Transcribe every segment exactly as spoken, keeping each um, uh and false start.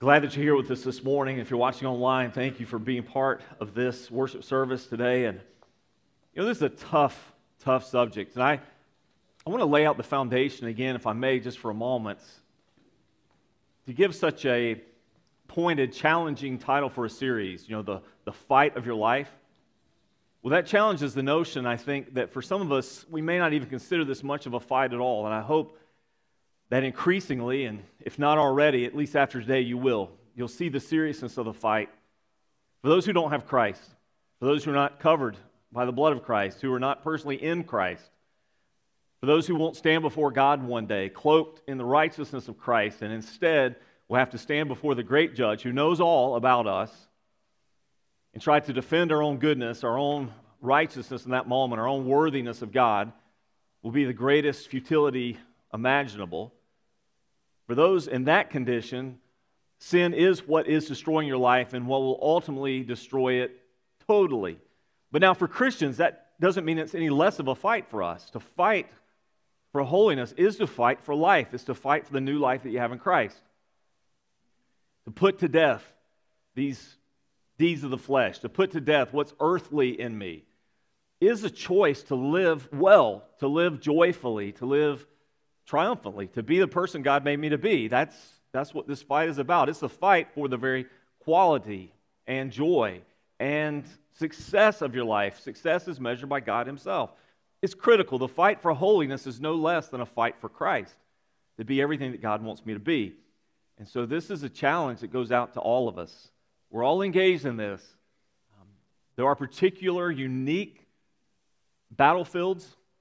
Glad that you're here with us this morning. If you're watching online, thank you for being part of this worship service today. And you know, this is a tough, tough subject. And I, I want to lay out the foundation again, if I may, just for a moment, to give such a pointed, challenging title for a series, you know, the, the fight of your life. Well, that challenges the notion, I think, that for some of us, we may not even consider this much of a fight at all. And I hope that increasingly, and if not already, at least after today, you will. You'll see the seriousness of the fight. For those who don't have Christ, for those who are not covered by the blood of Christ, who are not personally in Christ, for those who won't stand before God one day, cloaked in the righteousness of Christ, and instead will have to stand before the great judge who knows all about us and try to defend our own goodness, our own righteousness in that moment, our own worthiness of God, will be the greatest futility imaginable. For those in that condition, sin is what is destroying your life and what will ultimately destroy it totally. But now for Christians, that doesn't mean it's any less of a fight for us. To fight for holiness is to fight for life. It's to fight for the new life that you have in Christ. To put to death these deeds of the flesh, to put to death what's earthly in me, is a choice to live well, to live joyfully, to live triumphantly, to be the person God made me to be. That's, that's what this fight is about. It's a fight for the very quality and joy and success of your life. Success is measured by God Himself. It's critical. The fight for holiness is no less than a fight for Christ, to be everything that God wants me to be. And so this is a challenge that goes out to all of us. We're all engaged in this. Um, there are particular, unique battlefields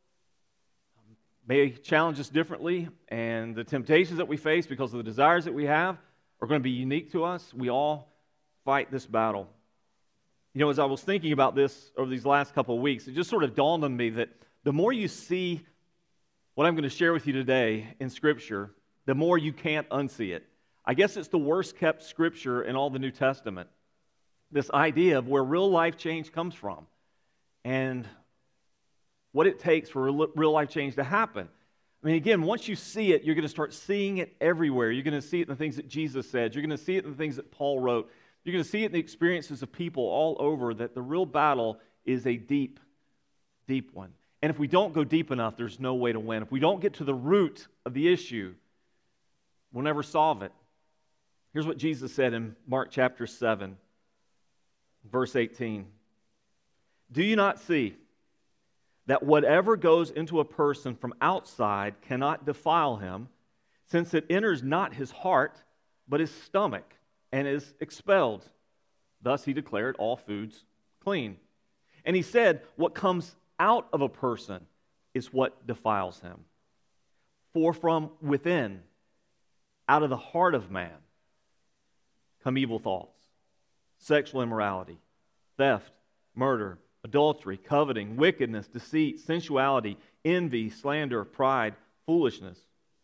may challenge us differently, and the temptations that we face because of the desires that we have are going to be unique to us. We all fight this battle. You know, as I was thinking about this over these last couple of weeks, it just sort of dawned on me that the more you see what I'm going to share with you today in Scripture, the more you can't unsee it. I guess it's the worst kept Scripture in all the New Testament, this idea of where real life change comes from and what it takes for real life change to happen. I mean, again, once you see it, you're going to start seeing it everywhere. You're going to see it in the things that Jesus said. You're going to see it in the things that Paul wrote. You're going to see it in the experiences of people all over, that the real battle is a deep, deep one. And if we don't go deep enough, there's no way to win. If we don't get to the root of the issue, we'll never solve it. Here's what Jesus said in Mark chapter seven, verse eighteen. Do you not see that whatever goes into a person from outside cannot defile him, since it enters not his heart, but his stomach, and is expelled? Thus he declared all foods clean. And he said, what comes out of a person is what defiles him. For from within, out of the heart of man, come evil thoughts, sexual immorality, theft, murder, adultery, coveting, wickedness, deceit, sensuality, envy, slander, pride, foolishness.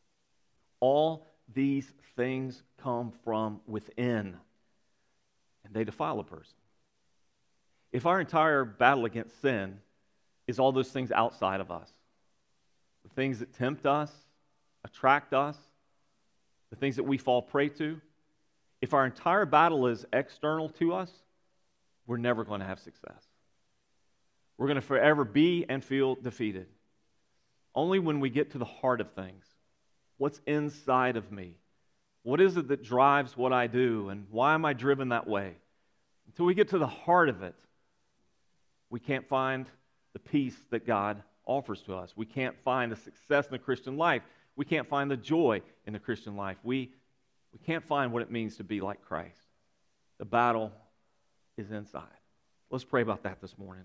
All these things come from within, and they defile a person. If our entire battle against sin is all those things outside of us, the things that tempt us, attract us, the things that we fall prey to, if our entire battle is external to us, we're never going to have success. We're going to forever be and feel defeated. Only when we get to the heart of things, what's inside of me, what is it that drives what I do, and why am I driven that way? Until we get to the heart of it, we can't find the peace that God offers to us. We can't find the success in the Christian life. We can't find the joy in the Christian life. We, we can't find what it means to be like Christ. The battle is inside. Let's pray about that this morning.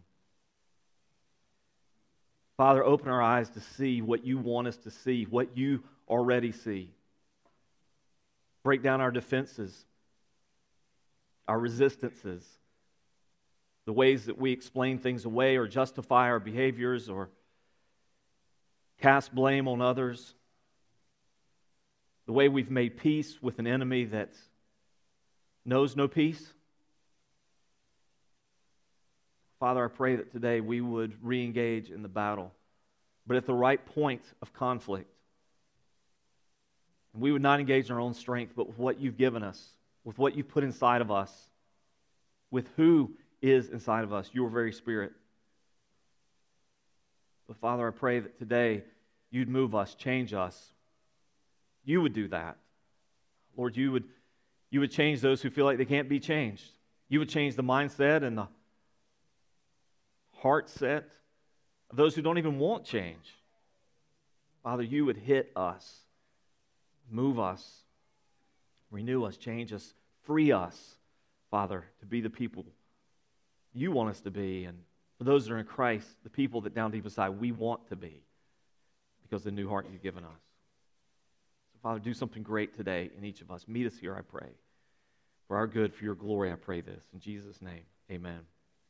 Father, open our eyes to see what you want us to see, what you already see. Break down our defenses, our resistances, the ways that we explain things away or justify our behaviors or cast blame on others, the way we've made peace with an enemy that knows no peace. Father, I pray that today we would re-engage in the battle, but at the right point of conflict. We would not engage in our own strength, but with what you've given us, with what you've put inside of us, with who is inside of us, your very Spirit. But Father, I pray that today you'd move us, change us. You would do that. Lord, you would, you would change those who feel like they can't be changed. You would change the mindset and the heart set of those who don't even want change. Father, you would hit us, move us, renew us, change us, free us, Father, to be the people you want us to be. And for those that are in Christ, the people that down deep inside we want to be because of the new heart you've given us. So, Father, do something great today in each of us. Meet us here, I pray. For our good, for your glory, I pray this. In Jesus' name, amen.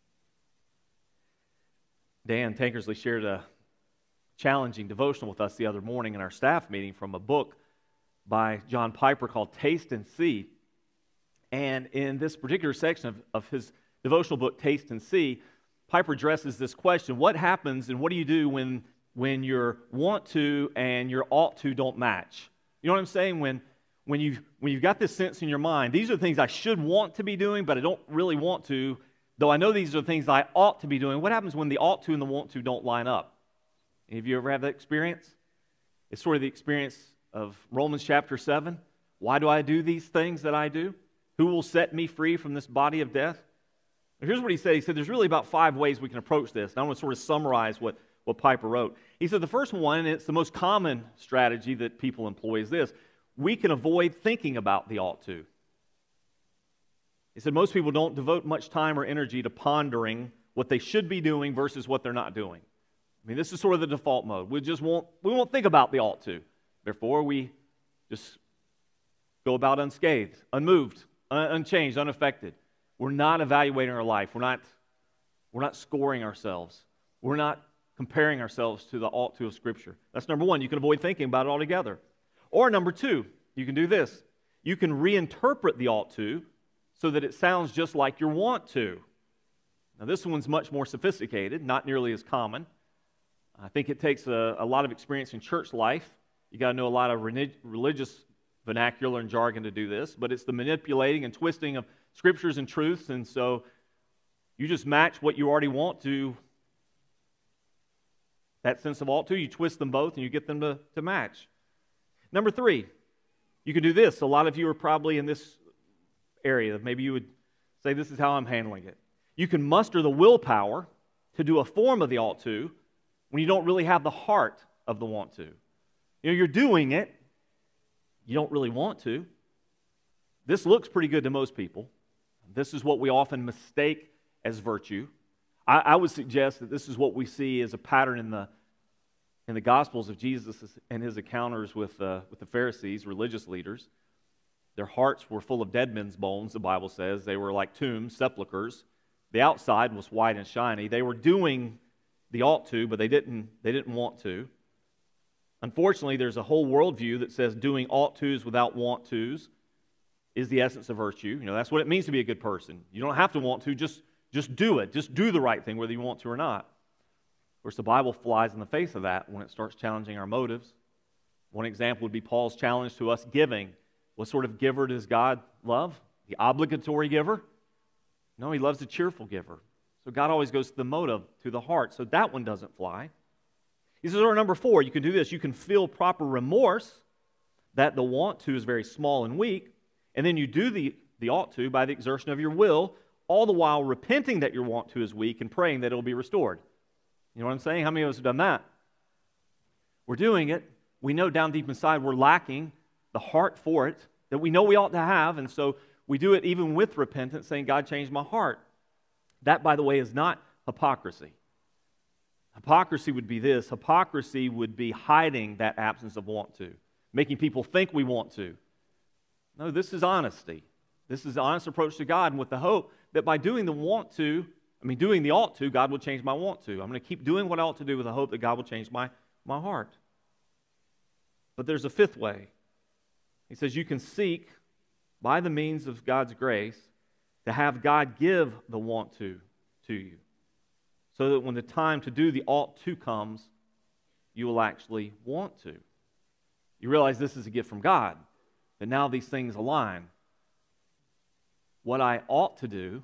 Dan Tankersley shared a challenging devotional with us the other morning in our staff meeting from a book by John Piper called Taste and See. And in this particular section of, of his devotional book, Taste and See, Piper addresses this question: what happens and what do you do when, when your want to and your ought to don't match? You know what I'm saying? When, when, you've, when you've got this sense in your mind, these are the things I should want to be doing, but I don't really want to, though I know these are the things I ought to be doing. What happens when the ought to and the want to don't line up? Any of you ever have that experience? It's sort of the experience of Romans chapter seven. Why do I do these things that I do? Who will set me free from this body of death? Here's what he said. He said there's really about five ways we can approach this. And I want to sort of summarize what, what Piper wrote. He said the first one, and it's the most common strategy that people employ, is this: we can avoid thinking about the ought to. He said most people don't devote much time or energy to pondering what they should be doing versus what they're not doing. I mean, this is sort of the default mode. We just won't, we won't think about the ought to. Therefore, we just go about unscathed, unmoved, un- unchanged, unaffected. We're not evaluating our life. We're not, we're not scoring ourselves. We're not comparing ourselves to the ought to of Scripture. That's number one. You can avoid thinking about it altogether. Or number two, you can do this. You can reinterpret the ought to so that it sounds just like your want to. Now, this one's much more sophisticated, not nearly as common. I think it takes a, a lot of experience in church life. You got to know a lot of relig- religious vernacular and jargon to do this, but it's the manipulating and twisting of Scriptures and truths, and so you just match what you already want to that sense of ought to. You twist them both, and you get them to, to match. Number three, you can do this. A lot of you are probably in this area. Maybe you would say, this is how I'm handling it. You can muster the willpower to do a form of the ought to when you don't really have the heart of the want to. You know, you're doing it. You don't really want to. This looks pretty good to most people. This is what we often mistake as virtue. I, I would suggest that this is what we see as a pattern in the in the Gospels of Jesus and his encounters with, uh, with the Pharisees, religious leaders. Their hearts were full of dead men's bones, the Bible says. They were like tombs, sepulchers. The outside was white and shiny. They were doing the ought to, but they didn't, they didn't want to. Unfortunately, there's a whole worldview that says doing ought tos without want tos is the essence of virtue. You know, that's what it means to be a good person. You don't have to want to, just, just do it. Just do the right thing, whether you want to or not. Of course, the Bible flies in the face of that when it starts challenging our motives. One example would be Paul's challenge to us giving. What sort of giver does God love? The obligatory giver? No, he loves the cheerful giver. So God always goes to the motive, to the heart. So that one doesn't fly. He says, or number four, you can do this. You can feel proper remorse that the want to is very small and weak, and then you do the, the ought to by the exertion of your will, all the while repenting that your want to is weak and praying that it will be restored. You know what I'm saying? How many of us have done that? We're doing it. We know down deep inside we're lacking the heart for it that we know we ought to have, and so we do it even with repentance, saying, God, change my heart. That, by the way, is not hypocrisy. Hypocrisy would be this. Hypocrisy would be hiding that absence of want to, making people think we want to. No, this is honesty. This is an honest approach to God, and with the hope that by doing the want to, I mean, doing the ought to, God will change my want to. I'm going to keep doing what I ought to do with the hope that God will change my, my heart. But there's a fifth way. He says you can seek, by the means of God's grace, to have God give the want to to you, so that when the time to do the ought to comes, you will actually want to. You realize this is a gift from God, that now these things align. what I ought to do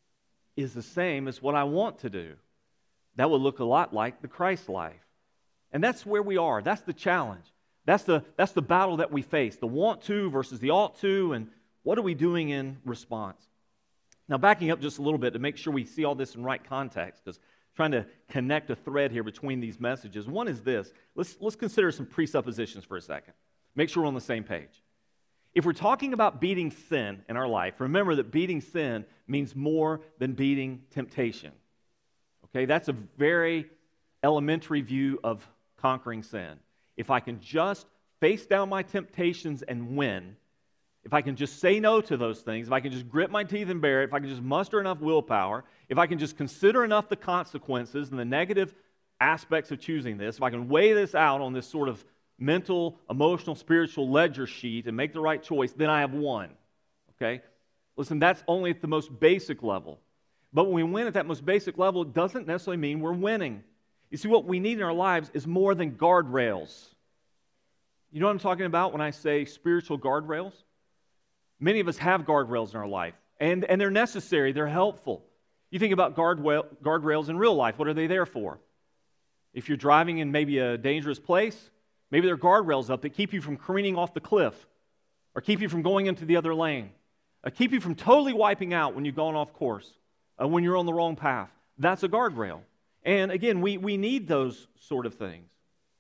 is the same as what I want to do. That would look a lot like the Christ life. And that's where we are. That's the challenge. That's the, that's the battle that we face, the want to versus the ought to, and what are we doing in response? Now, backing up just a little bit to make sure we see all this in right context, because trying to connect a thread here between these messages. One is this. Let's, let's consider some presuppositions for a second. Make sure we're on the same page. If we're talking about beating sin in our life, remember that beating sin means more than beating temptation. Okay, that's a very elementary view of conquering sin. If I can just face down my temptations and win, if I can just say no to those things, if I can just grit my teeth and bear it, if I can just muster enough willpower, if I can just consider enough the consequences and the negative aspects of choosing this, if I can weigh this out on this sort of mental, emotional, spiritual ledger sheet and make the right choice, then I have won. Okay? Listen, that's only at the most basic level. But when we win at that most basic level, it doesn't necessarily mean we're winning. You see, what we need in our lives is more than guardrails. You know what I'm talking about when I say spiritual guardrails? Many of us have guardrails in our life, and, and they're necessary, they're helpful. You think about guardrail, guardrails in real life, what are they there for? If you're driving in maybe a dangerous place, maybe there are guardrails up that keep you from careening off the cliff, or keep you from going into the other lane, or keep you from totally wiping out when you've gone off course, or when you're on the wrong path. That's a guardrail. And again, we, we need those sort of things.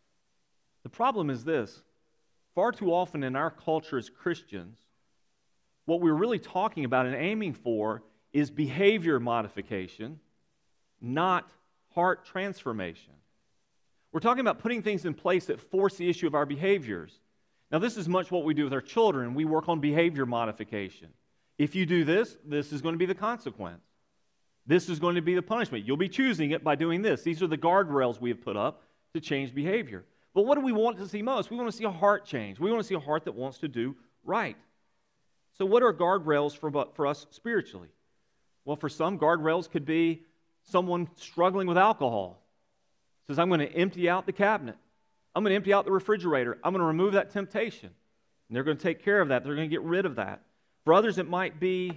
The problem is this. Far too often in our culture as Christians, what we're really talking about and aiming for is behavior modification, not heart transformation. We're talking about putting things in place that force the issue of our behaviors. Now, this is much what we do with our children. We work on behavior modification. If you do this, this is going to be the consequence. This is going to be the punishment. You'll be choosing it by doing this. These are the guardrails we have put up to change behavior. But what do we want to see most? We want to see a heart change. We want to see a heart that wants to do right. So what are guardrails for, for us spiritually? Well, for some, guardrails could be someone struggling with alcohol. Says, I'm going to empty out the cabinet. I'm going to empty out the refrigerator. I'm going to remove that temptation. And they're going to take care of that. They're going to get rid of that. For others, it might be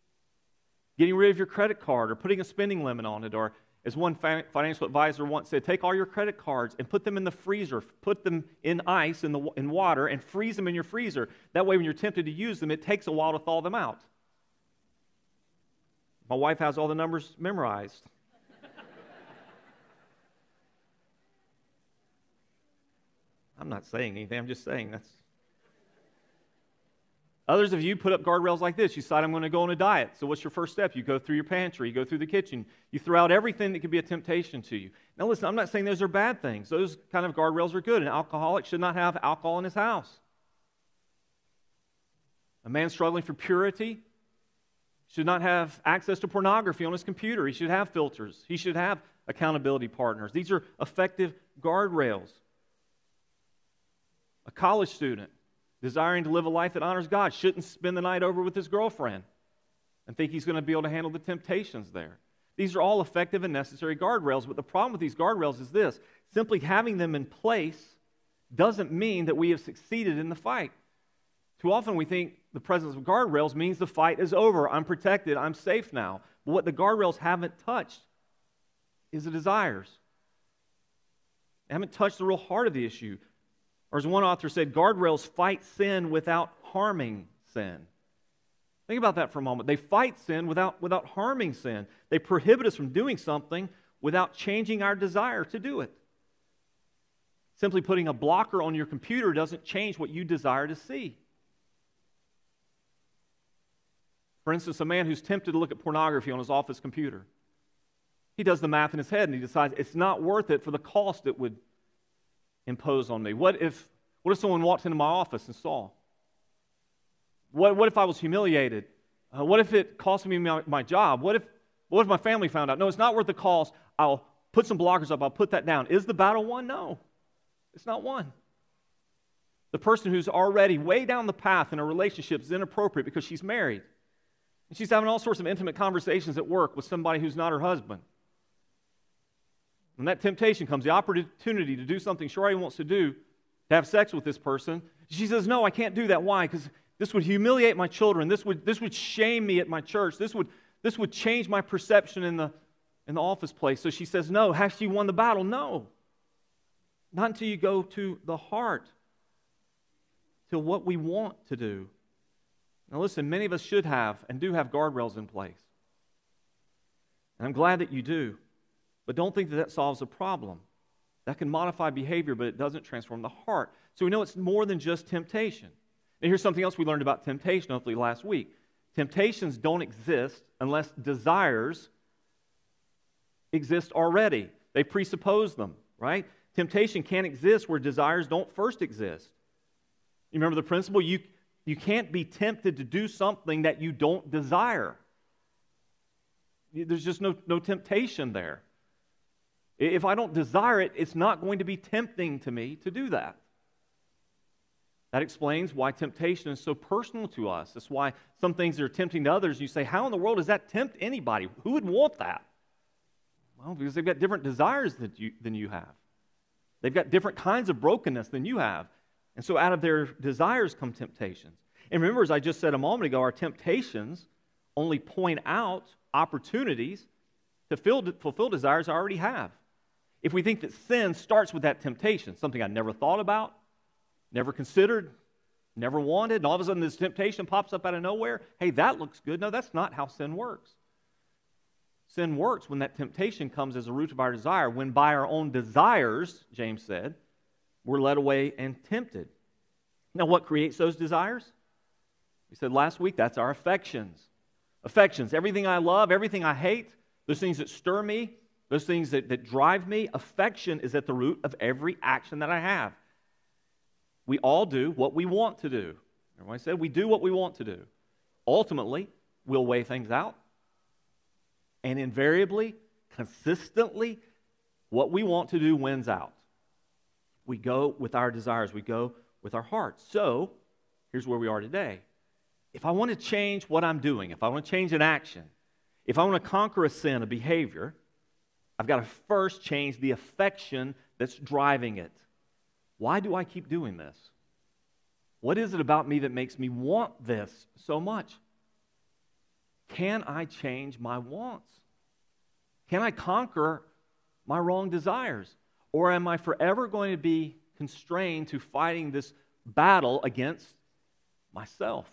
getting rid of your credit card or putting a spending limit on it, or as one financial advisor once said, take all your credit cards and put them in the freezer, put them in ice, in, the, in water, and freeze them in your freezer. That way when you're tempted to use them, it takes a while to thaw them out. My wife has all the numbers memorized. I'm not saying anything, I'm just saying that's... Others of you put up guardrails like this. You decide, I'm going to go on a diet. So what's your first step? You go through your pantry. You go through the kitchen. You throw out everything that could be a temptation to you. Now listen, I'm not saying those are bad things. Those kind of guardrails are good. An alcoholic should not have alcohol in his house. A man struggling for purity should not have access to pornography on his computer. He should have filters. He should have accountability partners. These are effective guardrails. A college student desiring to live a life that honors God shouldn't spend the night over with his girlfriend and think he's going to be able to handle the temptations there. These are all effective and necessary guardrails, but the problem with these guardrails is this. Simply having them in place doesn't mean that we have succeeded in the fight. Too often we think the presence of guardrails means the fight is over. I'm protected. I'm safe now. But what the guardrails haven't touched is the desires. They haven't touched the real heart of the issue. Or as one author said, guardrails fight sin without harming sin. Think about that for a moment. They fight sin without, without harming sin. They prohibit us from doing something without changing our desire to do it. Simply putting a blocker on your computer doesn't change what you desire to see. For instance, a man who's tempted to look at pornography on his office computer. He does the math in his head and he decides it's not worth it for the cost it would impose on me. What if, what if someone walked into my office and saw? What, what if I was humiliated? Uh, what if it cost me my, my job? What if, what if my family found out? No, it's not worth the cost. I'll put some blockers up. I'll put that down. Is the battle won? No, it's not won. The person who's already way down the path in a relationship is inappropriate because she's married. And she's having all sorts of intimate conversations at work with somebody who's not her husband. When that temptation comes, the opportunity to do something she already wants to do, to have sex with this person, she says, no, I can't do that. Why? Because This would humiliate my children. This would, this would shame me at my church. This would, this would change my perception in the, in the office place. So she says, no. Has she won the battle? No. Not until you go to the heart, to what we want to do. Now listen, many of us should have and do have guardrails in place. And I'm glad that you do. But don't think that that solves the problem. That can modify behavior, but it doesn't transform the heart. So we know it's more than just temptation. And here's something else we learned about temptation, hopefully last week. Temptations don't exist unless desires exist already. They presuppose them, right? Temptation can't exist where desires don't first exist. You remember the principle? You, you can't be tempted to do something that you don't desire. There's just no, no temptation there. If I don't desire it, it's not going to be tempting to me to do that. That explains why temptation is so personal to us. That's why some things that are tempting to others, you say, how in the world does that tempt anybody? Who would want that? Well, because they've got different desires than you, than you have. They've got different kinds of brokenness than you have. And so out of their desires come temptations. And remember, as I just said a moment ago, our temptations only point out opportunities to fill, fulfill desires I already have. If we think that sin starts with that temptation, something I never thought about, never considered, never wanted, and all of a sudden this temptation pops up out of nowhere, hey, that looks good. No, that's not how sin works. Sin works when that temptation comes as a root of our desire, when by our own desires, James said, we're led away and tempted. Now, what creates those desires? We said last week, that's our affections. Affections, everything I love, everything I hate, those things that stir me, those things that, that drive me, affection is at the root of every action that I have. We all do what we want to do. Everybody said we do what we want to do. Ultimately, we'll weigh things out. And invariably, consistently, what we want to do wins out. We go with our desires. We go with our hearts. So, here's where we are today. If I want to change what I'm doing, if I want to change an action, if I want to conquer a sin, a behavior, I've got to first change the affection that's driving it. Why do I keep doing this? What is it about me that makes me want this so much? Can I change my wants? Can I conquer my wrong desires? Or am I forever going to be constrained to fighting this battle against myself?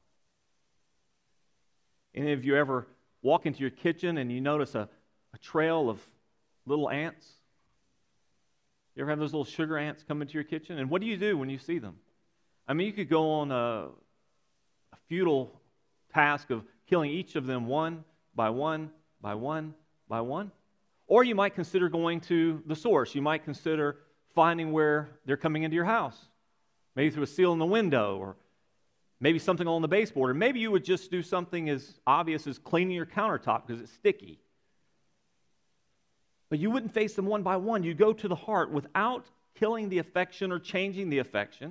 Any of you ever walk into your kitchen and you notice a, a trail of little ants? You ever have those little sugar ants come into your kitchen? And what do you do when you see them? I mean, you could go on a, a futile task of killing each of them one by one, by one, by one. Or you might consider going to the source. You might consider finding where they're coming into your house. Maybe through a seal in the window, or maybe something on the baseboard. Or maybe you would just do something as obvious as cleaning your countertop because it's sticky. But you wouldn't face them one by one. You'd go to the heart without killing the affection or changing the affection.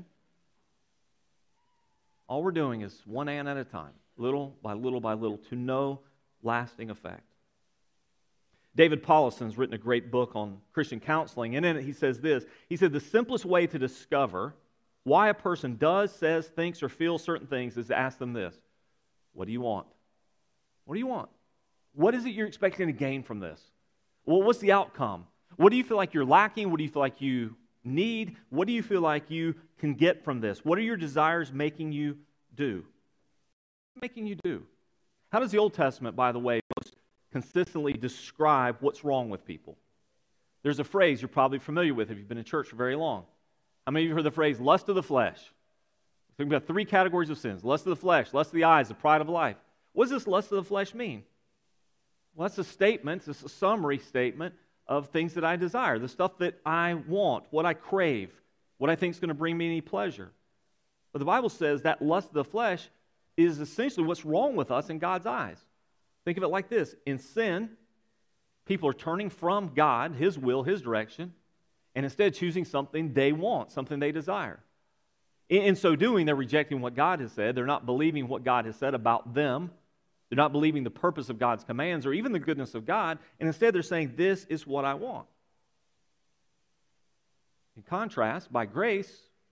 All we're doing is one ant at a time, little by little by little, to no lasting effect. David Paulison's written a great book on Christian counseling, and in it he says this. He said, the simplest way to discover why a person does, says, thinks, or feels certain things is to ask them this. What do you want? What do you want? What is it you're expecting to gain from this? Well, what's the outcome? What do you feel like you're lacking? What do you feel like you need? What do you feel like you can get from this? What are your desires making you do? Making you do. How does the Old Testament, by the way, most consistently describe what's wrong with people? There's a phrase you're probably familiar with if you've been in church for very long. How many of you heard the phrase, lust of the flesh? We're talking about three categories of sins. Lust of the flesh, lust of the eyes, the pride of life. What does this lust of the flesh mean? Well, that's a statement, it's a summary statement of things that I desire, the stuff that I want, what I crave, what I think is going to bring me any pleasure. But the Bible says that lust of the flesh is essentially what's wrong with us in God's eyes. Think of it like this. In sin, people are turning from God, His will, His direction, and instead choosing something they want, something they desire. In, in so doing, they're rejecting what God has said. They're not believing what God has said about them. They're not believing the purpose of God's commands or even the goodness of God, and instead they're saying, this is what I want. In contrast, by grace,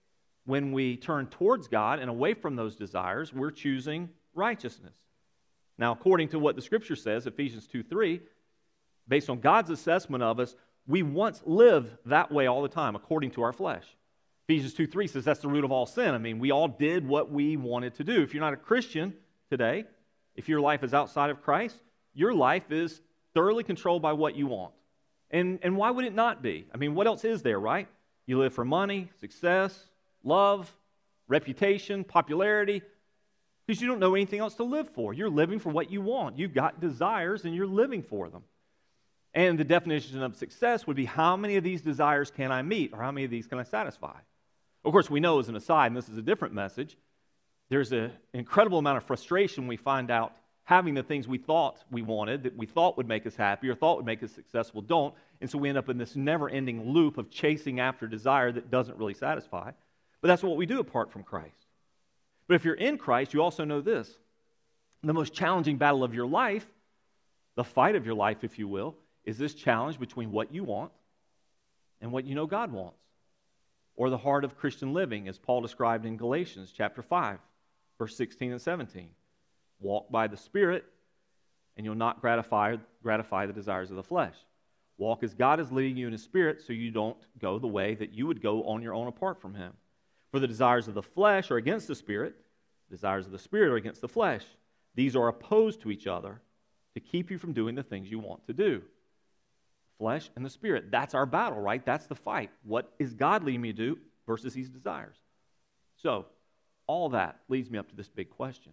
when we turn towards God and away from those desires, we're choosing righteousness. Now, according to what the Scripture says, Ephesians two three, based on God's assessment of us, we once lived that way all the time, according to our flesh. Ephesians two three says that's the root of all sin. I mean, we all did what we wanted to do. If you're not a Christian today, if your life is outside of Christ, your life is thoroughly controlled by what you want. And, and why would it not be? I mean, what else is there, right? You live for money, success, love, reputation, popularity, because you don't know anything else to live for. You're living for what you want. You've got desires and you're living for them. And the definition of success would be how many of these desires can I meet, or how many of these can I satisfy? Of course, we know as an aside, and this is a different message, there's an incredible amount of frustration we find out having the things we thought we wanted, that we thought would make us happy or thought would make us successful, don't. And so we end up in this never-ending loop of chasing after desire that doesn't really satisfy. But that's what we do apart from Christ. But if you're in Christ, you also know this. The most challenging battle of your life, the fight of your life, if you will, is this challenge between what you want and what you know God wants, or the heart of Christian living, as Paul described in Galatians chapter five, verse sixteen and seventeen. Walk by the Spirit, and you'll not gratify, gratify the desires of the flesh. Walk as God is leading you in His Spirit, so you don't go the way that you would go on your own apart from Him. For the desires of the flesh are against the Spirit, the desires of the Spirit are against the flesh. These are opposed to each other to keep you from doing the things you want to do. Flesh and the Spirit. That's our battle, right? That's the fight. What is God leading me to do versus these desires? So, all that leads me up to this big question.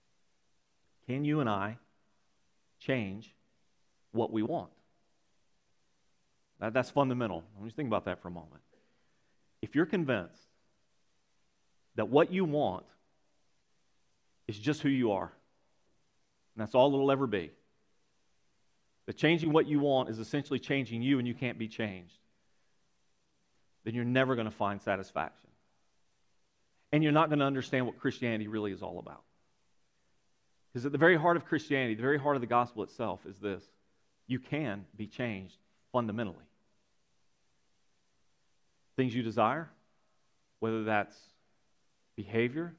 Can you and I change what we want? That, that's fundamental. Let me just think about that for a moment. If you're convinced that what you want is just who you are, and that's all it'll ever be, that changing what you want is essentially changing you and you can't be changed, then you're never going to find satisfaction. And you're not going to understand what Christianity really is all about. Because at the very heart of Christianity, the very heart of the gospel itself is this: you can be changed fundamentally. Things you desire, whether that's behavior,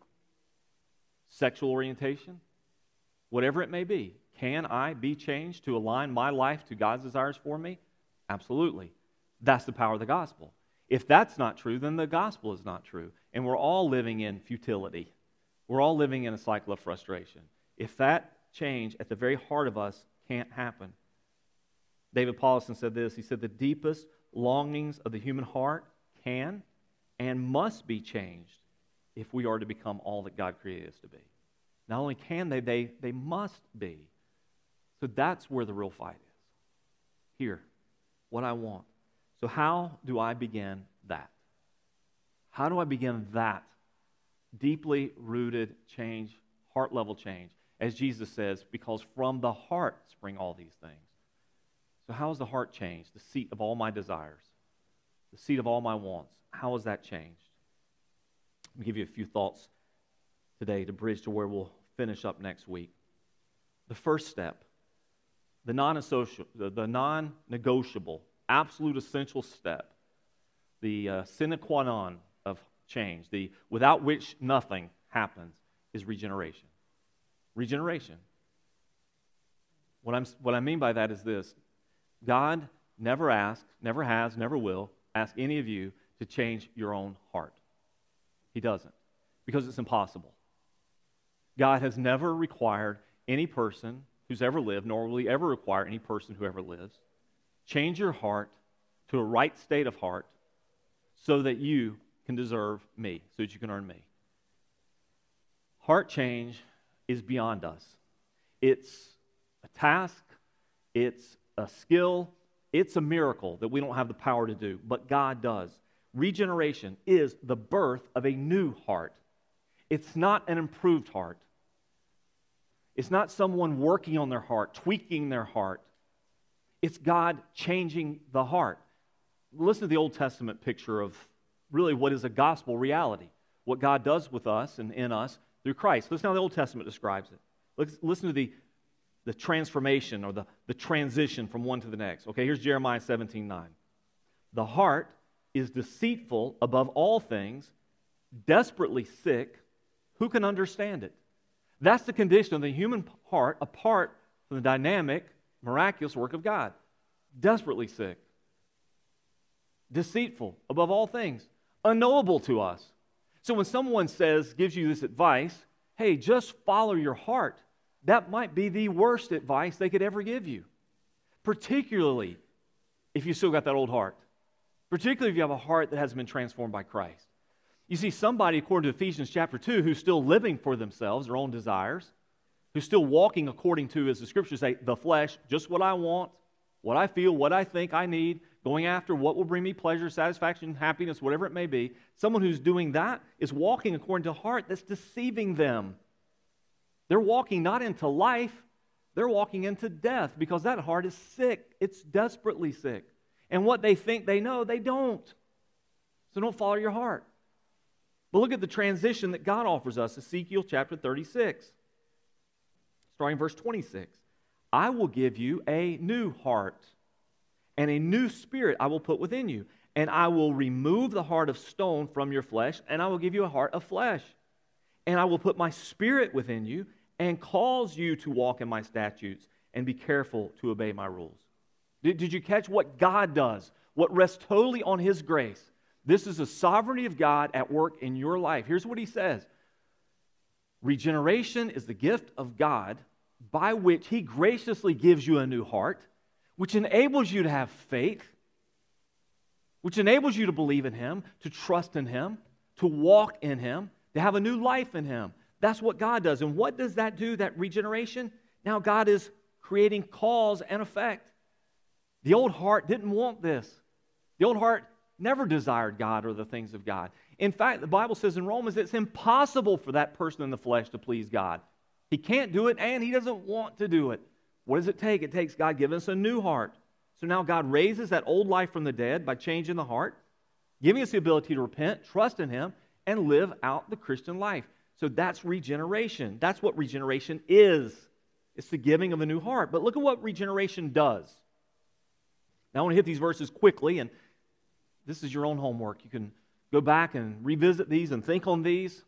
sexual orientation, whatever it may be, can I be changed to align my life to God's desires for me? Absolutely. That's the power of the gospel. If that's not true, then the gospel is not true. And we're all living in futility. We're all living in a cycle of frustration. If that change at the very heart of us can't happen. David Paulson said this. He said, the deepest longings of the human heart can and must be changed if we are to become all that God created us to be. Not only can they, they, they must be. So that's where the real fight is. Here, what I want. So how do I begin that? How do I begin that deeply rooted change, heart-level change? As Jesus says, because from the heart spring all these things. So how is the heart changed? The seat of all my desires, the seat of all my wants. How is that changed? Let me give you a few thoughts today to bridge to where we'll finish up next week. The first step, the non-associable, the non-negotiable, absolute essential step, the uh, sine qua non of change, the without which nothing happens, is regeneration. Regeneration. What, I'm, what I mean by that is this. God never asks, never has, never will ask any of you to change your own heart. He doesn't, because it's impossible. God has never required any person who's ever lived, nor will He ever require any person who ever lives, change your heart to a right state of heart so that you can deserve me, so that you can earn me. Heart change is beyond us. It's a task, it's a skill, it's a miracle that we don't have the power to do, but God does. Regeneration is the birth of a new heart. It's not an improved heart. It's not someone working on their heart, tweaking their heart. It's God changing the heart. Listen to the Old Testament picture of really what is a gospel reality, what God does with us and in us through Christ. Listen how the Old Testament describes it. Listen to the, the transformation or the, the transition from one to the next. Okay, here's Jeremiah seventeen nine. The heart is deceitful above all things desperately sick, who can understand it? That's the condition of the human heart apart from the dynamic, miraculous work of God. Desperately sick. Deceitful above all things. Unknowable to us. So when someone says, gives you this advice, hey, just follow your heart, that might be the worst advice they could ever give you. Particularly if you still got that old heart. Particularly if you have a heart that hasn't been transformed by Christ. You see, somebody, according to Ephesians chapter two, who's still living for themselves, their own desires, who's still walking according to, as the Scriptures say, the flesh, just what I want, what I feel, what I think I need, going after what will bring me pleasure, satisfaction, happiness, whatever it may be. Someone who's doing that is walking according to a heart that's deceiving them. They're walking not into life, they're walking into death because that heart is sick. It's desperately sick. And what they think they know, they don't. So don't follow your heart. But look at the transition that God offers us. Ezekiel chapter thirty-six. Starting verse twenty-six. I will give you a new heart, and a new spirit I will put within you. And I will remove the heart of stone from your flesh, and I will give you a heart of flesh. And I will put my spirit within you, and cause you to walk in my statutes, and be careful to obey my rules. Did, did you catch what God does? What rests totally on His grace. This is the sovereignty of God at work in your life. Here's what He says. Regeneration is the gift of God by which He graciously gives you a new heart, which enables you to have faith, which enables you to believe in Him, to trust in Him, to walk in Him, to have a new life in Him. That's what God does. And what does that do, that regeneration? Now God is creating cause and effect. The old heart didn't want this. The old heart never desired God or the things of God. In fact, the Bible says in Romans it's impossible for that person in the flesh to please God. He can't do it and he doesn't want to do it. What does it take? It takes God giving us a new heart. So now God raises that old life from the dead by changing the heart, giving us the ability to repent, trust in Him, and live out the Christian life. So that's regeneration. That's what regeneration is. It's the giving of a new heart. But look at what regeneration does. Now I want to hit these verses quickly, and this is your own homework. You can go back and revisit these and think on these.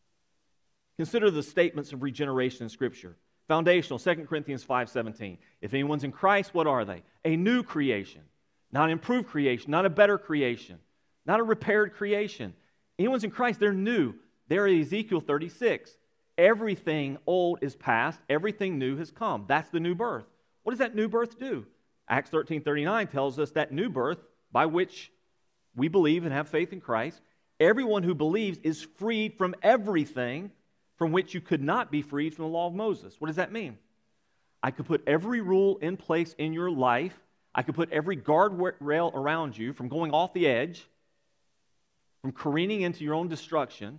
Consider the statements of regeneration in Scripture. Foundational, Second Corinthians five seventeen. If anyone's in Christ, what are they? A new creation. Not an improved creation, not a better creation, not a repaired creation. Anyone's in Christ, they're new. There in Ezekiel thirty-six. Everything old is past, everything new has come. That's the new birth. What does that new birth do? Acts thirteen thirty-nine tells us that new birth by which we believe and have faith in Christ, everyone who believes is freed from everything from which you could not be freed from the law of Moses. What does that mean? I could put every rule in place in your life. I could put every guardrail around you from going off the edge, from careening into your own destruction,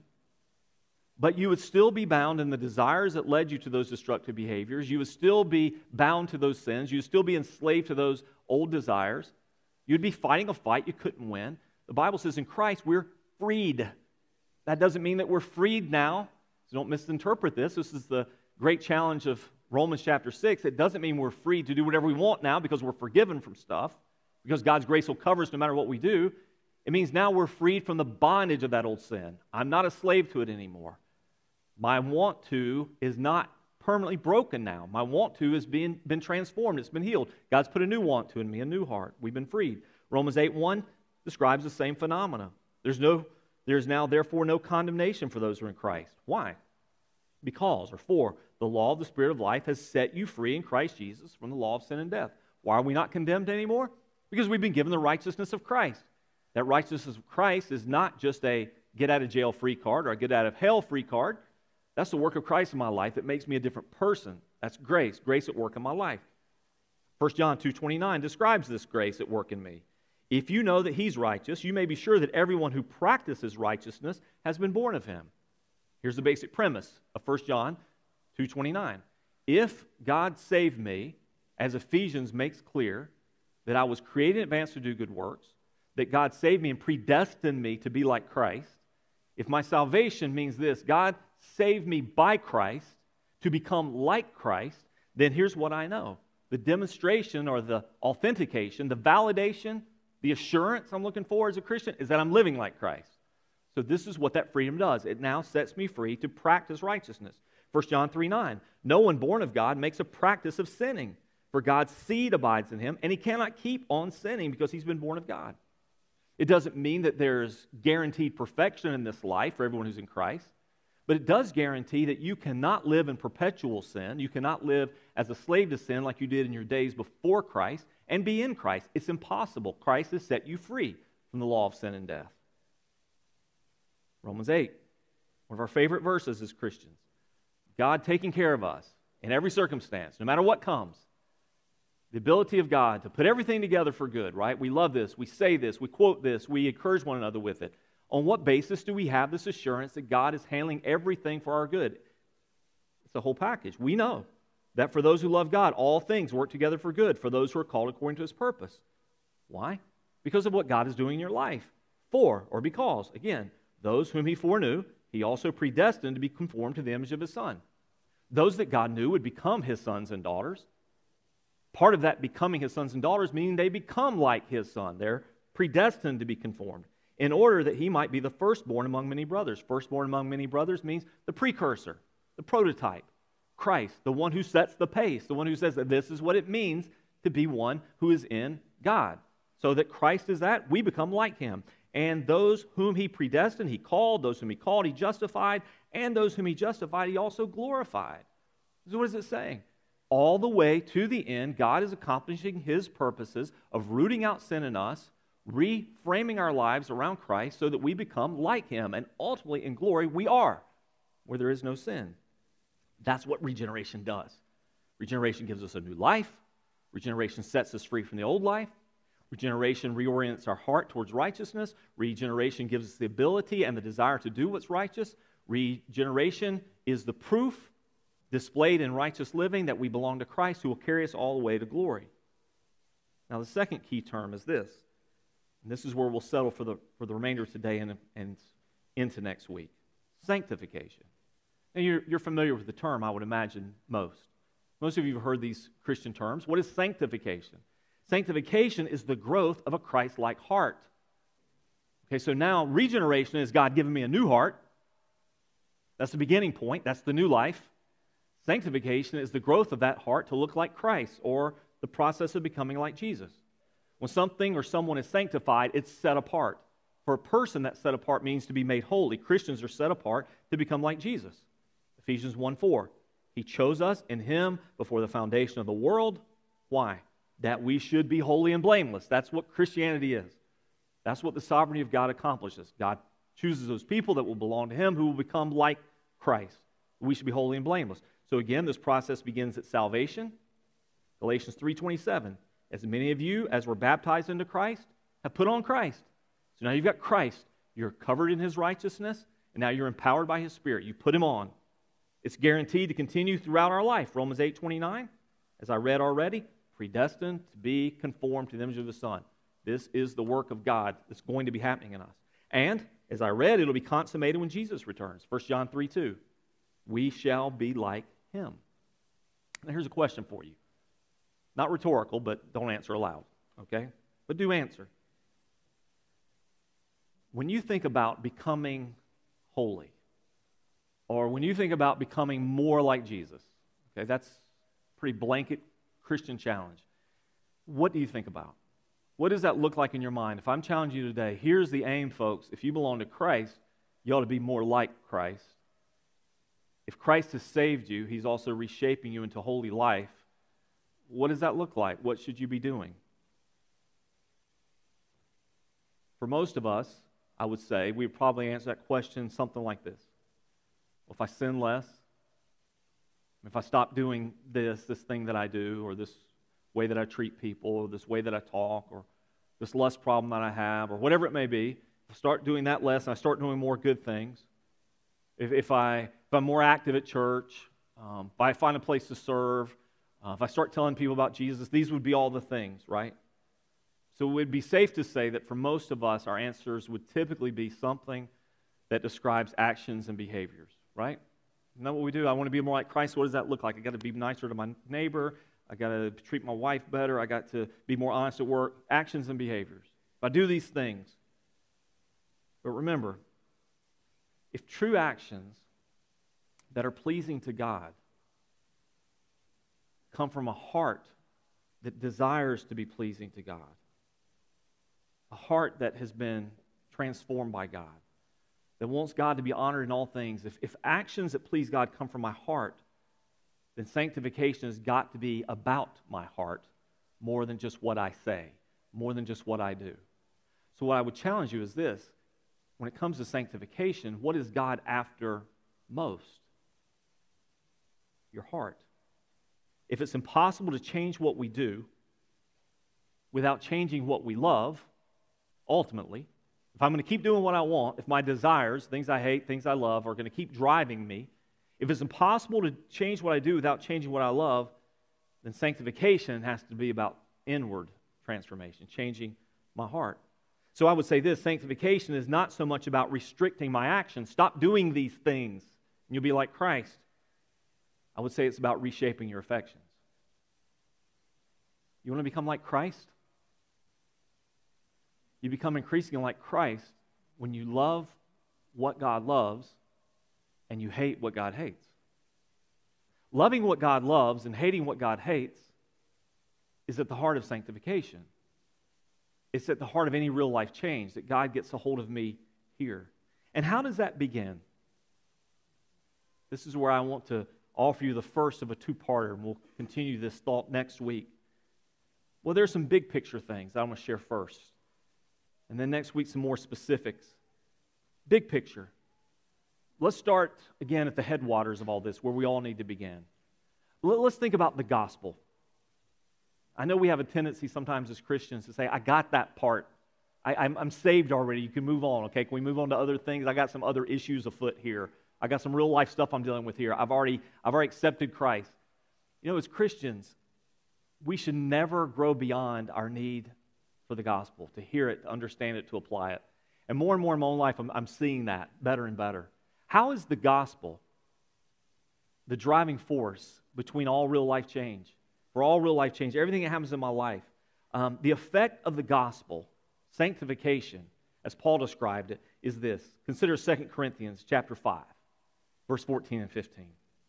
but you would still be bound in the desires that led you to those destructive behaviors. You would still be bound to those sins. You would still be enslaved to those old desires. You'd be fighting a fight you couldn't win. The Bible says in Christ we're freed. That doesn't mean that we're freed now. So don't misinterpret this. This is the great challenge of Romans chapter six. It doesn't mean we're free to do whatever we want now because we're forgiven from stuff, because God's grace will cover us no matter what we do. It means now we're freed from the bondage of that old sin. I'm not a slave to it anymore. My want to is not permanently broken now. My want to has been, been transformed. It's been healed. God's put a new want to in me, a new heart. We've been freed. Romans eight one describes the same phenomena. There's no, there's now therefore no condemnation for those who are in Christ. Why? Because, or for, the law of the Spirit of life has set you free in Christ Jesus from the law of sin and death. Why are we not condemned anymore? Because we've been given the righteousness of Christ. That righteousness of Christ is not just a get-out-of-jail-free card or a get-out-of-hell-free card. That's the work of Christ in my life that makes me a different person. That's grace, grace at work in my life. First John two twenty-nine describes this grace at work in me. If you know that He's righteous, you may be sure that everyone who practices righteousness has been born of Him. Here's the basic premise of First John two twenty-nine. If God saved me, as Ephesians makes clear, that I was created in advance to do good works, that God saved me and predestined me to be like Christ, if my salvation means this, God saved me by Christ to become like Christ, then here's what I know. The demonstration or the authentication, the validation, the assurance I'm looking for as a Christian is that I'm living like Christ. So this is what that freedom does. It now sets me free to practice righteousness. First John three nine, no one born of God makes a practice of sinning, for God's seed abides in him, and he cannot keep on sinning because he's been born of God. It doesn't mean that there's guaranteed perfection in this life for everyone who's in Christ, but it does guarantee that you cannot live in perpetual sin. You cannot live as a slave to sin like you did in your days before Christ and be in Christ. It's impossible. Christ has set you free from the law of sin and death. Romans eight, one of our favorite verses as Christians. God taking care of us in every circumstance, no matter what comes. The ability of God to put everything together for good, right? We love this, we say this, we quote this, we encourage one another with it. On what basis do we have this assurance that God is handling everything for our good? It's the whole package. We know that for those who love God, all things work together for good, for those who are called according to his purpose. Why? Because of what God is doing in your life. For, or because, again, those whom he foreknew, he also predestined to be conformed to the image of his Son. Those that God knew would become his sons and daughters. Part of that becoming his sons and daughters, meaning they become like his Son. They're predestined to be conformed, in order that he might be the firstborn among many brothers. Firstborn among many brothers means the precursor, the prototype, Christ, the one who sets the pace, the one who says that this is what it means to be one who is in God. So that Christ is that, we become like him. And those whom he predestined, he called. Those whom he called, he justified. And those whom he justified, he also glorified. So what is it saying? All the way to the end, God is accomplishing his purposes of rooting out sin in us, reframing our lives around Christ so that we become like him. And ultimately, in glory, we are, where there is no sin. That's what regeneration does. Regeneration gives us a new life. Regeneration sets us free from the old life. Regeneration reorients our heart towards righteousness. Regeneration gives us the ability and the desire to do what's righteous. Regeneration is the proof displayed in righteous living that we belong to Christ, who will carry us all the way to glory. Now, the second key term is this, and this is where we'll settle for the, for the remainder of today and, and into next week. Sanctification. Now, you're, you're familiar with the term, I would imagine, most. Most of you have heard these Christian terms. What is sanctification? Sanctification is the growth of a Christ-like heart. Okay, so now regeneration is God giving me a new heart. That's the beginning point. That's the new life. Sanctification is the growth of that heart to look like Christ, or the process of becoming like Jesus. When something or someone is sanctified, it's set apart. For a person, that set apart means to be made holy. Christians are set apart to become like Jesus. Ephesians one four. He chose us in him before the foundation of the world. Why? That we should be holy and blameless. That's what Christianity is. That's what the sovereignty of God accomplishes. God chooses those people that will belong to him, who will become like Christ. We should be holy and blameless. So again, this process begins at salvation. Galatians three twenty-seven. As many of you as were baptized into Christ have put on Christ. So now you've got Christ. You're covered in his righteousness, and now you're empowered by his Spirit. You put him on. It's guaranteed to continue throughout our life. Romans eight twenty-nine, as I read already, predestined to be conformed to the image of the Son. This is the work of God that's going to be happening in us. And, as I read, it'll be consummated when Jesus returns. First John three two. We shall be like him. Now here's a question for you. Not rhetorical, but don't answer aloud, okay? But do answer. When you think about becoming holy, or when you think about becoming more like Jesus, okay, that's a pretty blanket Christian challenge. What do you think about? What does that look like in your mind? If I'm challenging you today, here's the aim, folks. If you belong to Christ, you ought to be more like Christ. If Christ has saved you, he's also reshaping you into holy life. What does that look like? What should you be doing? For most of us, I would say, we would probably answer that question something like this. Well, if I sin less, if I stop doing this, this thing that I do, or this way that I treat people, or this way that I talk, or this lust problem that I have, or whatever it may be, if I start doing that less and I start doing more good things, if, if, I, if I'm more active at church, um, if I find a place to serve, uh, if I start telling people about Jesus, these would be all the things, right? So it would be safe to say that for most of us, our answers would typically be something that describes actions and behaviors, right? Isn't that what we do? I want to be more like Christ. What does that look like? I got to be nicer to my neighbor. I got to treat my wife better. I got to be more honest at work. Actions and behaviors. If I do these things. But remember, if true actions that are pleasing to God come from a heart that desires to be pleasing to God, a heart that has been transformed by God, that wants God to be honored in all things, if, if actions that please God come from my heart, then sanctification has got to be about my heart more than just what I say, more than just what I do. So what I would challenge you is this: when it comes to sanctification, what is God after most? Your heart. If it's impossible to change what we do without changing what we love, ultimately, if I'm going to keep doing what I want, if my desires, things I hate, things I love, are going to keep driving me, if it's impossible to change what I do without changing what I love, then sanctification has to be about inward transformation, changing my heart. So I would say this: sanctification is not so much about restricting my actions. Stop doing these things, and you'll be like Christ. I would say it's about reshaping your affections. You want to become like Christ? You become increasingly like Christ when you love what God loves and you hate what God hates. Loving what God loves and hating what God hates is at the heart of sanctification. It's at the heart of any real life change, that God gets a hold of me here. And how does that begin? This is where I want to offer you the first of a two-parter, and we'll continue this thought next week. Well, there's some big picture things that I'm going to share first. And then next week, some more specifics. Big picture. Let's start again at the headwaters of all this, where we all need to begin. Let's think about the gospel. I know we have a tendency sometimes as Christians to say, I got that part. I, I'm, I'm saved already. You can move on, okay? Can we move on to other things? I got some other issues afoot here. I got some real life stuff I'm dealing with here. I've already, I've already accepted Christ. You know, as Christians, we should never grow beyond our need for the gospel, to hear it, to understand it, to apply it. And more and more in my own life, I'm, I'm seeing that better and better. How is the gospel the driving force between all real life change? For all real life change, everything that happens in my life, um, the effect of the gospel, sanctification, as Paul described it, is this. Consider Second Corinthians chapter five, verse fourteen and fifteen.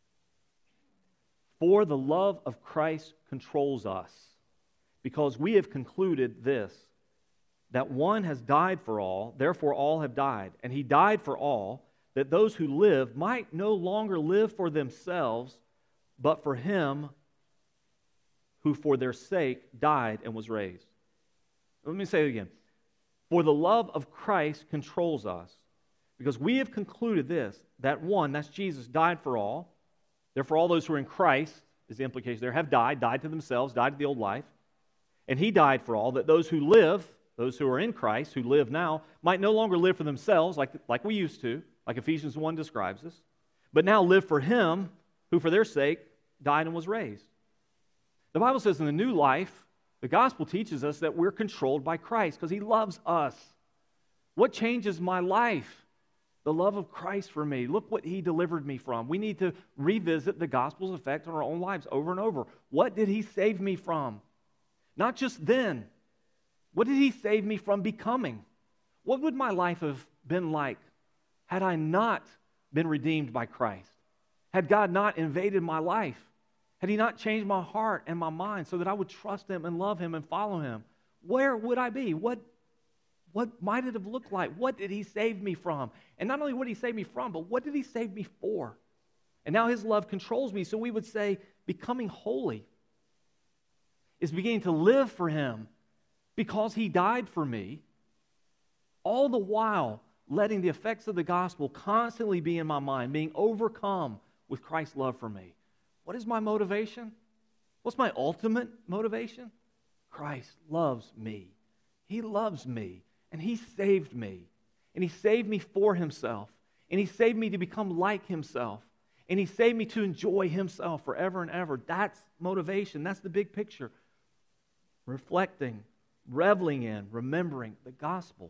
For the love of Christ controls us, because we have concluded this, that one has died for all, therefore all have died. And he died for all, that those who live might no longer live for themselves, but for him who for their sake died and was raised. Let me say it again. For the love of Christ controls us, because we have concluded this, that one, that's Jesus, died for all. Therefore, all those who are in Christ, is the implication there, have died, died to themselves, died to the old life. And he died for all, that those who live, those who are in Christ, who live now, might no longer live for themselves like, like we used to, like Ephesians one describes us, but now live for him who for their sake died and was raised. The Bible says in the new life, the gospel teaches us that we're controlled by Christ because he loves us. What changes my life? The love of Christ for me. Look what he delivered me from. We need to revisit the gospel's effect on our own lives over and over. What did he save me from? Not just then. What did he save me from becoming? What would my life have been like had I not been redeemed by Christ? Had God not invaded my life? Had he not changed my heart and my mind so that I would trust him and love him and follow him? Where would I be? What, what might it have looked like? What did he save me from? And not only what did he save me from, but what did he save me for? And now his love controls me. So we would say becoming holy is beginning to live for him because he died for me, all the while letting the effects of the gospel constantly be in my mind, being overcome with Christ's love for me. What is my motivation? What's my ultimate motivation? Christ loves me. He loves me, and he saved me. And he saved me for himself. And he saved me to become like himself. And he saved me to enjoy himself forever and ever. That's motivation. That's the big picture. Reflecting, reveling in, remembering the gospel.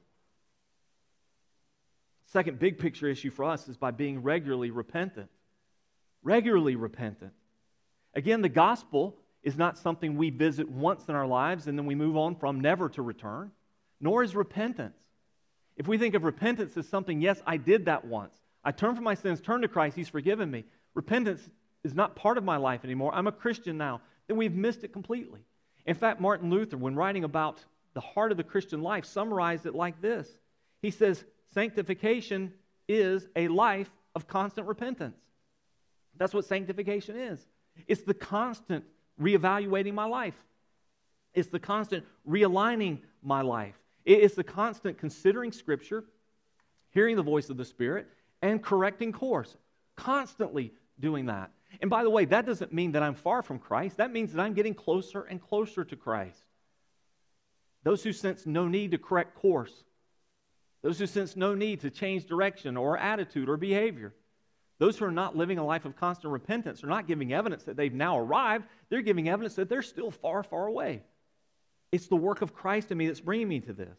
Second big picture issue for us is by being regularly repentant. Regularly repentant. Again, the gospel is not something we visit once in our lives and then we move on from, never to return, nor is repentance. If we think of repentance as something, yes, I did that once. I turn from my sins, turn to Christ, He's forgiven me. Repentance is not part of my life anymore. I'm a Christian now. Then we've missed it completely. In fact, Martin Luther, when writing about the heart of the Christian life, summarized it like this. He says, sanctification is a life of constant repentance. That's what sanctification is. It's the constant reevaluating my life. It's the constant realigning my life. It's the constant considering Scripture, hearing the voice of the Spirit, and correcting course. Constantly doing that. And by the way, that doesn't mean that I'm far from Christ. That means that I'm getting closer and closer to Christ. Those who sense no need to correct course, those who sense no need to change direction or attitude or behavior, those who are not living a life of constant repentance are not giving evidence that they've now arrived. They're giving evidence that they're still far, far away. It's the work of Christ in me that's bringing me to this.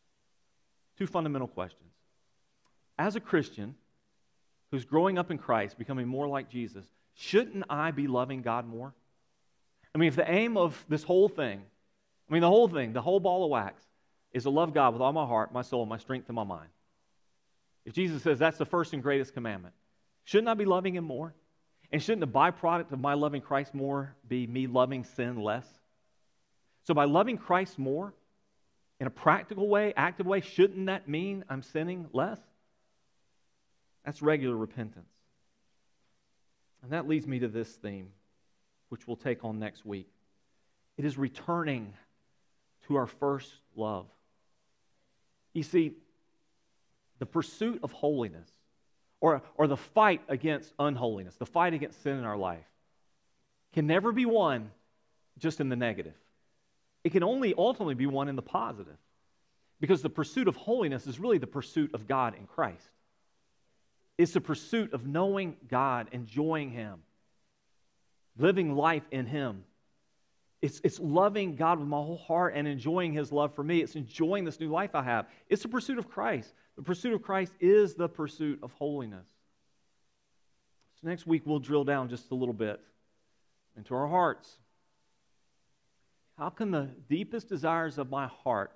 Two fundamental questions. As a Christian who's growing up in Christ, becoming more like Jesus, shouldn't I be loving God more? I mean, if the aim of this whole thing, I mean, the whole thing, the whole ball of wax, is to love God with all my heart, my soul, my strength, and my mind. If Jesus says that's the first and greatest commandment, shouldn't I be loving Him more? And shouldn't the byproduct of my loving Christ more be me loving sin less? So by loving Christ more, in a practical way, active way, shouldn't that mean I'm sinning less? That's regular repentance. And that leads me to this theme, which we'll take on next week. It is returning to our first love. You see, the pursuit of holiness, or, or the fight against unholiness, the fight against sin in our life, can never be won just in the negative. It can only ultimately be won in the positive. Because the pursuit of holiness is really the pursuit of God in Christ. It's the pursuit of knowing God, enjoying Him, living life in Him. It's, it's loving God with my whole heart and enjoying His love for me. It's enjoying this new life I have. It's the pursuit of Christ. The pursuit of Christ is the pursuit of holiness. So next week we'll drill down just a little bit into our hearts. How can the deepest desires of my heart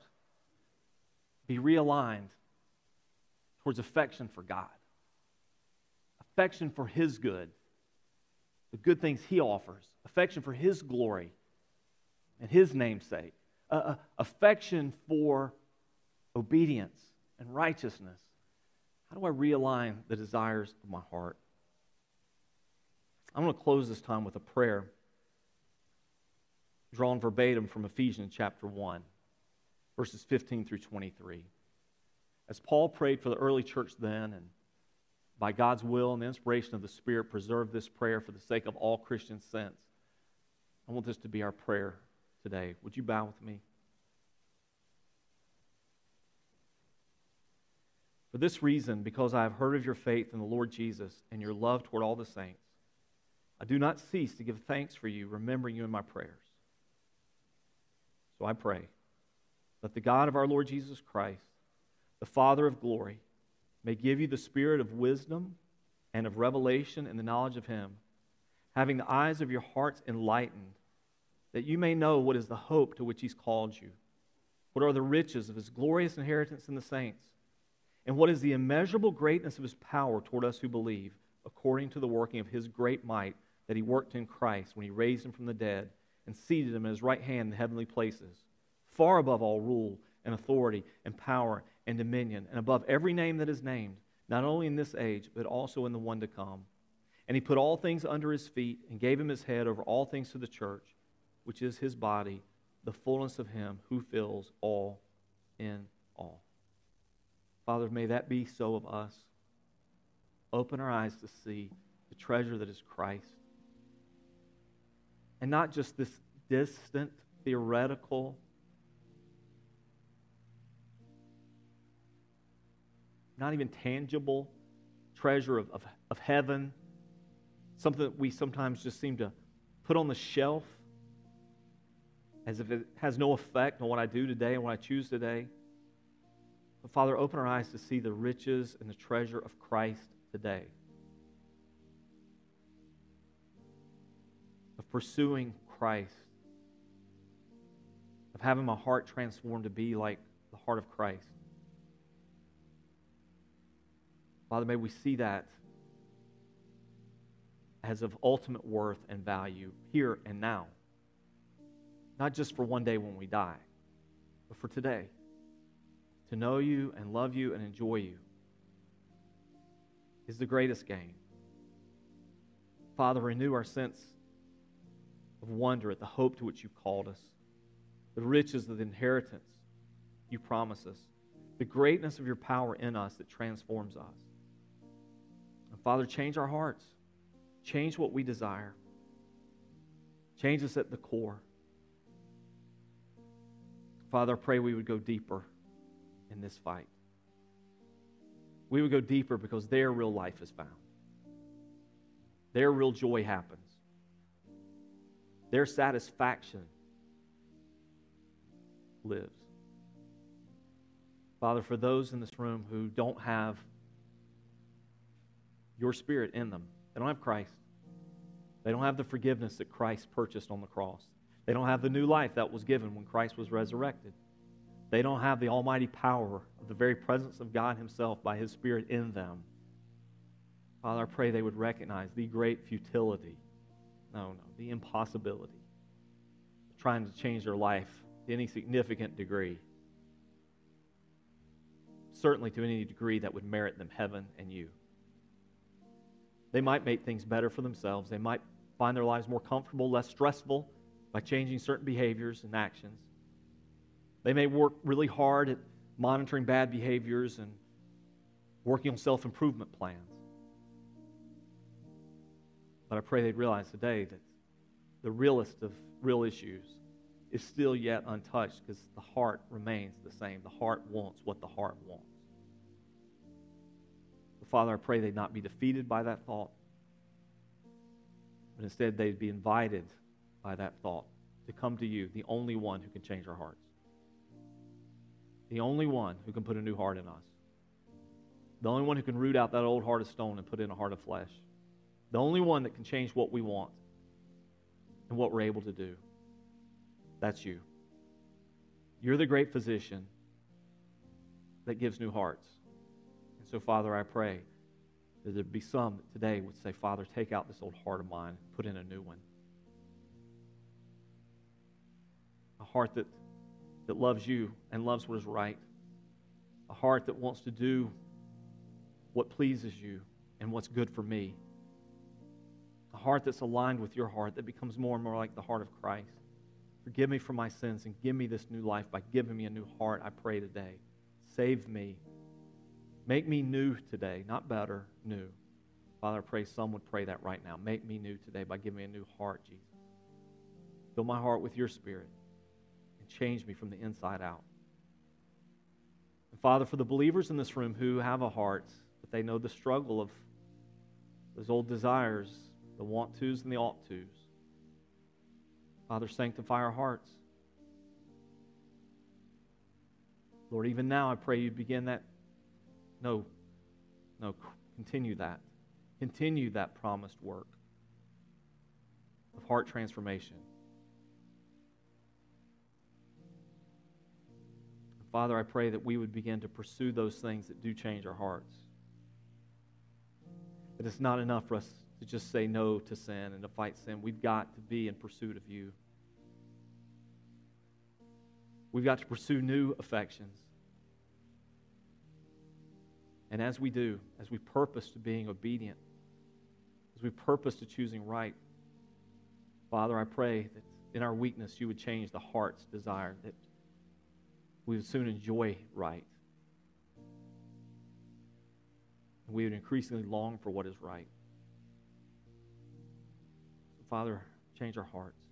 be realigned towards affection for God? Affection for His good, the good things He offers, affection for His glory and His namesake, uh, uh, affection for obedience and righteousness. How do I realign the desires of my heart? I'm going to close this time with a prayer drawn verbatim from Ephesians chapter one, verses fifteen through twenty-three. As Paul prayed for the early church then, and by God's will and the inspiration of the Spirit, preserve this prayer for the sake of all Christians since. I want this to be our prayer today. Would you bow with me? For this reason, because I have heard of your faith in the Lord Jesus and your love toward all the saints, I do not cease to give thanks for you, remembering you in my prayers. So I pray that the God of our Lord Jesus Christ, the Father of glory, may give you the spirit of wisdom and of revelation and the knowledge of Him, having the eyes of your hearts enlightened, that you may know what is the hope to which He's called you, what are the riches of His glorious inheritance in the saints, and what is the immeasurable greatness of His power toward us who believe, according to the working of His great might that He worked in Christ when He raised Him from the dead and seated Him at His right hand in the heavenly places, far above all rule and authority and power and dominion, and above every name that is named, not only in this age, but also in the one to come. And He put all things under His feet and gave Him His head over all things to the church, which is His body, the fullness of Him who fills all in all. Father, may that be so of us. Open our eyes to see the treasure that is Christ. And not just this distant, theoretical, not even tangible treasure of, of, of heaven, something that we sometimes just seem to put on the shelf as if it has no effect on what I do today and what I choose today. But Father, open our eyes to see the riches and the treasure of Christ today, of pursuing Christ, of having my heart transformed to be like the heart of Christ. Father, may we see that as of ultimate worth and value here and now. Not just for one day when we die, but for today. To know you and love you and enjoy you is the greatest gain. Father, renew our sense of wonder at the hope to which you've called us, the riches of the inheritance you promise us, the greatness of your power in us that transforms us. And Father, change our hearts. Change what we desire. Change us at the core. Father, I pray we would go deeper in this fight. We would go deeper because there real life is found. There real joy happens. Their satisfaction lives. Father, for those in this room who don't have your Spirit in them, they don't have Christ. They don't have the forgiveness that Christ purchased on the cross. They don't have the new life that was given when Christ was resurrected. They don't have the almighty power of the very presence of God himself by his Spirit in them. Father, I pray they would recognize the great futility, no, no, the impossibility of trying to change their life to any significant degree. Certainly to any degree that would merit them heaven and you. They might make things better for themselves. They might find their lives more comfortable, less stressful by changing certain behaviors and actions. They may work really hard at monitoring bad behaviors and working on self-improvement plans. But I pray they'd realize today that the realest of real issues is still yet untouched because the heart remains the same. The heart wants what the heart wants. Father, I pray they'd not be defeated by that thought, but instead they'd be invited by that thought to come to you, the only one who can change our hearts, the only one who can put a new heart in us, the only one who can root out that old heart of stone and put in a heart of flesh, the only one that can change what we want and what we're able to do. That's you. You're the great physician that gives new hearts. So, Father, I pray that there be some that today would say, Father, take out this old heart of mine and put in a new one. A heart that, that loves you and loves what is right. A heart that wants to do what pleases you and what's good for me. A heart that's aligned with your heart that becomes more and more like the heart of Christ. Forgive me for my sins and give me this new life by giving me a new heart, I pray today. Save me. Make me new today, not better, new. Father, I pray some would pray that right now. Make me new today by giving me a new heart, Jesus. Fill my heart with your Spirit and change me from the inside out. And Father, for the believers in this room who have a heart, but they know the struggle of those old desires, the want-tos and the ought-tos, Father, sanctify our hearts. Lord, even now I pray you begin that No, no, continue that. Continue that promised work of heart transformation. Father, I pray that we would begin to pursue those things that do change our hearts. That it's not enough for us to just say no to sin and to fight sin. We've got to be in pursuit of you. We've got to pursue new affections. And as we do, as we purpose to being obedient, as we purpose to choosing right, Father, I pray that in our weakness you would change the heart's desire, that we would soon enjoy right. And we would increasingly long for what is right. So, Father, change our hearts.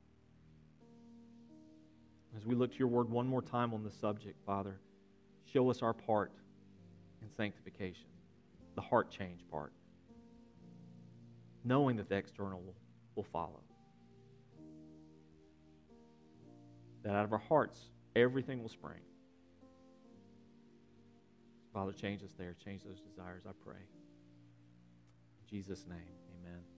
As we look to your word one more time on this subject, Father, show us our part in sanctification, the heart change part, knowing that the external will, will follow. That out of our hearts, everything will spring. Father, change us there. Change those desires, I pray. In Jesus' name, amen.